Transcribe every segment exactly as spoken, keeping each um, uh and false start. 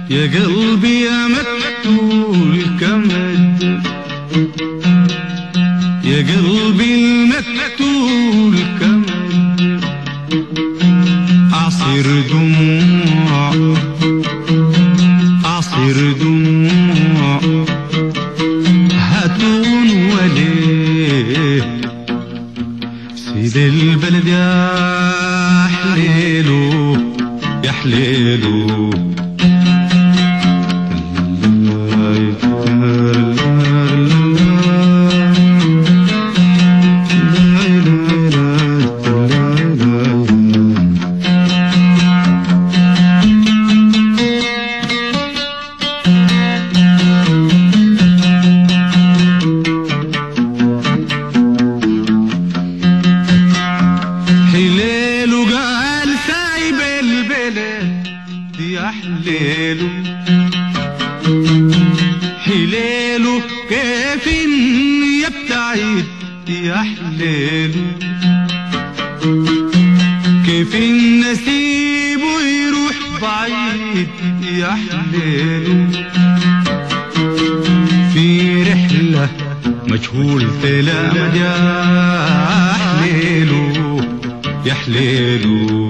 يا قلبي يا مقتول كمد، يا قلبي المقتول كمد، أعصر دموع أعصر دموع هاتون وليه سيد البلد يا حليلو يا حليلو. يا حليلو حليلو كيف يبتعد يا حليلو، كيف النسيب يروح بعيد يا حليلو، في رحلة مجهول تلامد يا حليلو يا حليلو.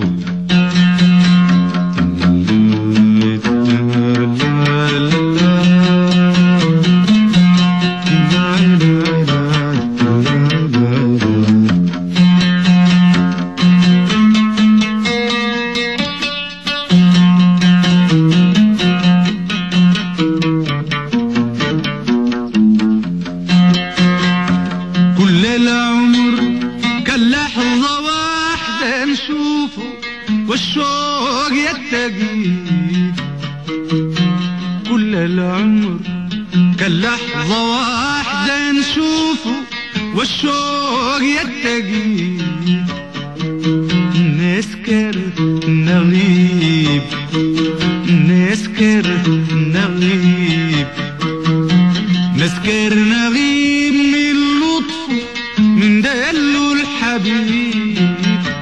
نشوفه والشوق يتقيد، كل العمر كان لحظة واحدة نشوفه والشوق يتقيد، نسكر نغيب نسكر نغيب نسكر نغيب من لطفه من دلو الحبيب،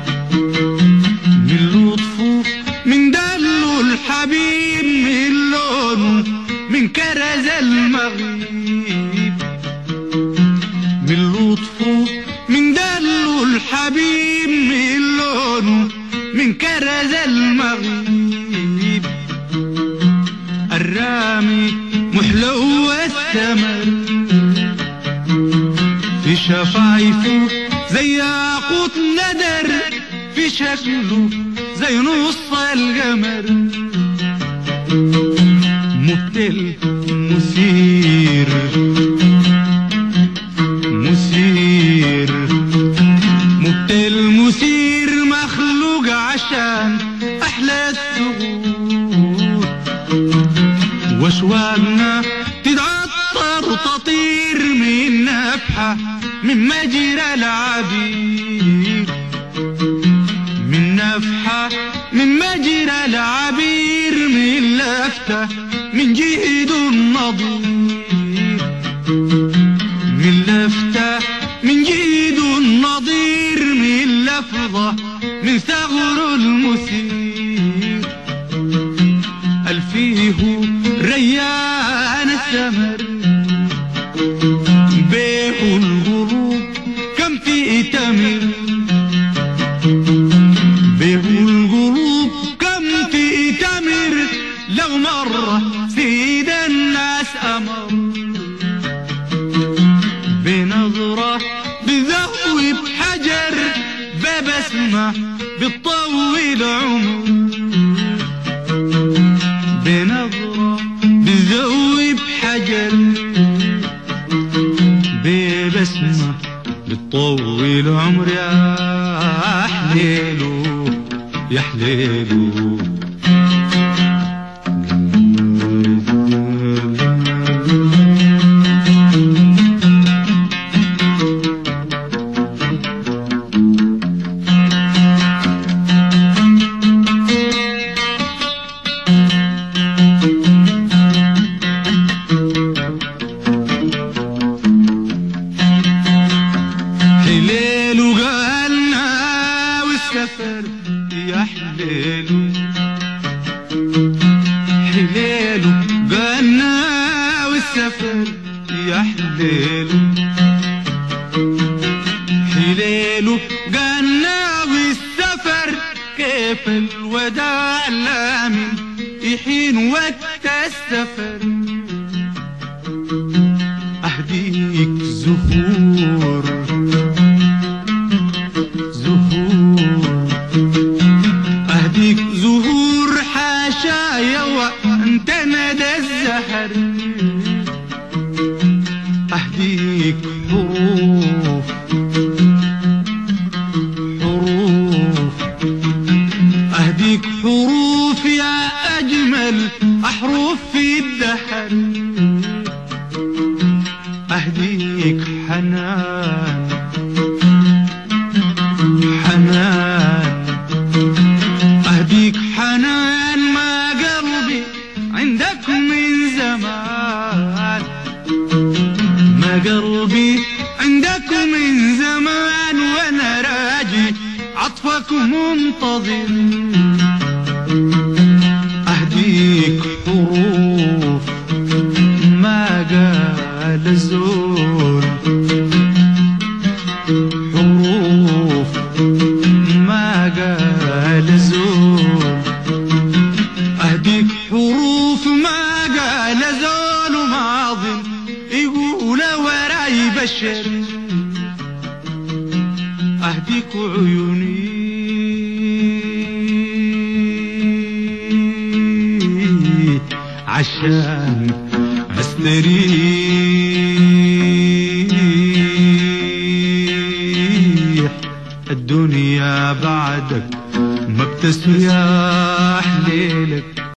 من لطفه من دلو الحبيب، من لونه من كرز المغيب، من لطفه من دلو الحبيب، من لونه من كرز المغيب، الرامي محلو الثمر في شفايفه زي ياقوت ندر، في شكله زي نص القمر، مبتل مثير مثير مبتل مثير، مخلوق عشان أحلى الثغور، واشواقنا تتعطر تطير من نفحة من مجرى العبير، من نفحة من مجرى العبير، من لفتة من جهد النظير، من لفتة من جهد النظير، من لفظة من ثغر المثير، ألفيه ريان الثمر بيه الغروب كم في تمر، بيه الغروب كم في تمر، لو مرة سيد الناس أمر، بنظرة بذهب بحجر، ببسمة بتطول عمر، بنظرة بذوب حجر، ببسمة بتطول عمر، يا حليلو يا حليلو. حليله قالنا والسفر يا حليله حليله قالنا والسفر كيف الوداع لامن يحين وقت السفر أهديك زهور زهور أهديك زهور حاشايا وأنت ندى الزهر أهديك حروف حروف أهديك حروف يا أجمل أحرف في الدهر أهديك حنان حنان أهديك حنان ما قلبي عندك من زمان ما قلبي عندك من زمان وانا راجي عطفك منتظر أهديك حروف ما قال زول حروف ما قال زول أهديك حروف ما قال زول ماضٍ يقول وراي بشر أهديك عيوني عشان استريح الدنيا بعدك ما بتسوي